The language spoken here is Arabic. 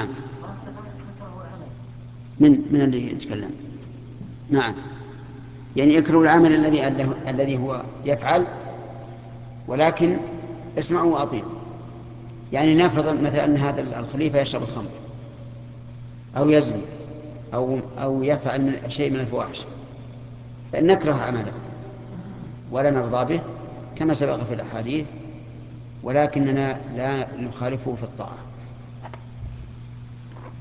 نعم. من اللي يتكلم؟ نعم، يعني يكره العمل الذي هو يفعل، ولكن اسمعوا وأطيعوا. يعني نفرض مثلا أن هذا الخليفة يشرب الخمر أو يزني أو يفعل شيء من الفواحش، فإن نكره عمله ولا نرضى به كما سبق في الأحاديث، ولكننا لا نخالفه في الطاعة.